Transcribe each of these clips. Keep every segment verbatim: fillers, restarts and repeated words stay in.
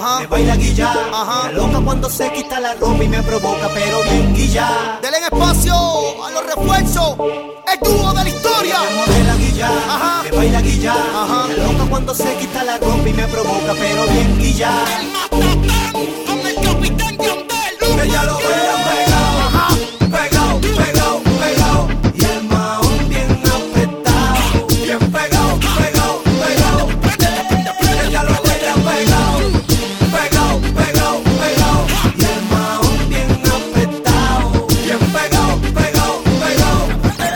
Ajá. me baila guilla. Ajá. Me loca cuando se quita la ropa y me provoca, pero bien guilla. Denle espacio a los refuerzos. El dúo de la historia. Me modela guilla, Ajá. me baila guilla. Ajá. Me loca cuando se quita la ropa y me provoca, pero bien guilla. El Matatán con el capitán Yandel. Ella lo vean pegado, Ajá. pegado, pegado, pegado. Y el mahón bien apretado, bien pegado, pegado, pegado. Ella lo vean pegado, pegado, pegado, pegado. Y el mahón bien apretado, bien pegado, pegado, pegado.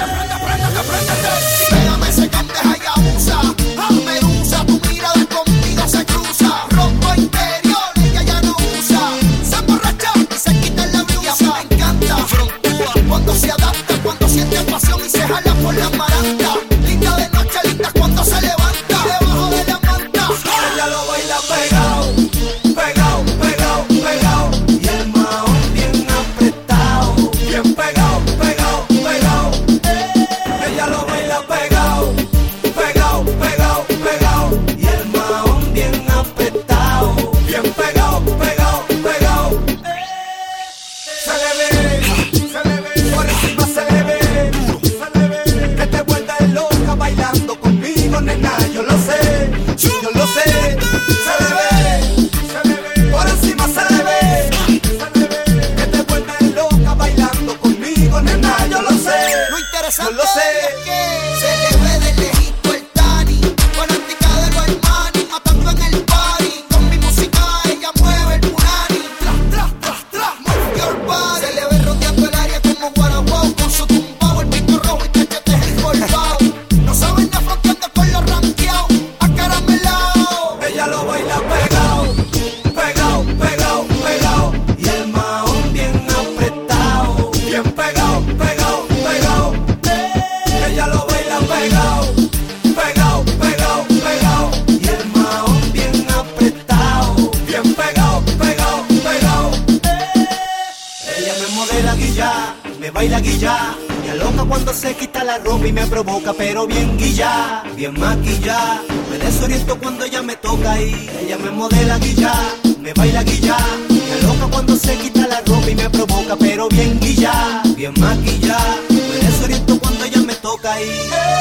Pégame ese candeja y abusa. Medusa, tu mirada conmigo se cruza. Ropa interior, ella ya no usa. Se emborracha y se quita la blusa. Y a mí me encanta. Frontúa cuando se adapta, cuando siente pasión y se jala por la maranta. Linda de noche, linda cuando se levanta. Debajo de la manta. Ella lo baila pegado, pegado, pegado, pegado. Y el mahón bien apretado, bien pegado, pegado, pegado. Ella lo baila pegado, pegado, pegado, pegado. Y el mahón bien apretado, bien pegado, pegado, pegado. Se le ve, se le ve, por encima se le ve, se le ve. Que te vuelves loca bailando conmigo, nena, yo lo sé, yo lo sé. Se le ve, se le ve, por encima se le ve, se le ve. Que te vuelves loca bailando conmigo, nena, yo lo sé. Lo interesante Yo lo sé. es que se le ve de lejito el Tani, fanática de los Armani, matando en el party. Con mi música ella mueve el punani. Tras, tras, tras, tras, move your body. Se le ve rodeando el área como Guaraguao, con su tumbao, el pico rojo y cachetes encorvados. No saben de fronteando con los ranqueados, acaramelados. Ella lo baila pegado, pegado, pegado, pegado. Y el mahón bien apretado, bien pegado, pegado, pegado. Ella lo baila pegado, pegado, pegado, pegado. Y el mahón bien apretado, bien pegado, pegado, pegado. Ella me modela guilla, me baila guilla. Me aloca cuando se quita la ropa y me provoca, pero bien guilla, bien maquilla. Me desoriento cuando ella me toca y ella me modela guilla, me baila guilla. Me aloca cuando se quita la ropa y me provoca, pero bien guilla, bien maquilla. Me desoriento cuando ella me toca y